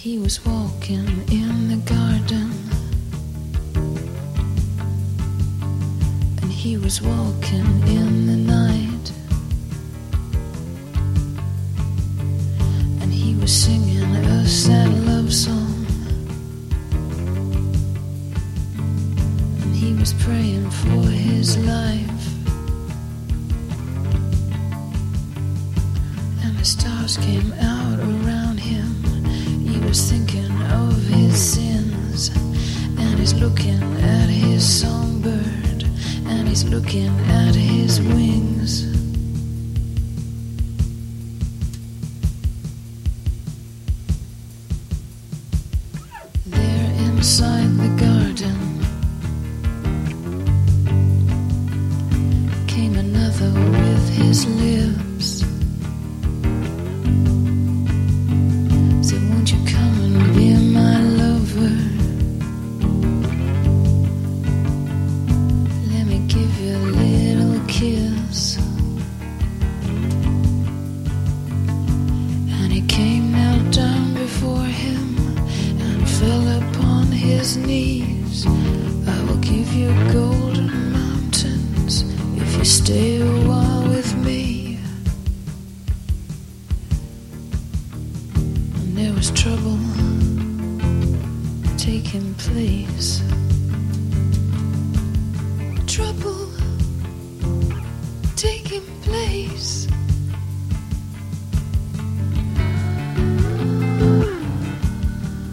He was walking in the garden, and he was walking in the night, and he was singing a sad love song, and he was praying for his life, and the stars came out around him. He was thinking of his sins, and he's looking at his songbird, and he's looking at his wings. There inside the garden came another with his lips. Said, won't you come and be my lover? Let me give you a little kiss. And he came, knelt down before him, and fell upon his knees. I will give you golden mountains if you stay a while with me. There was trouble taking place. Trouble taking place.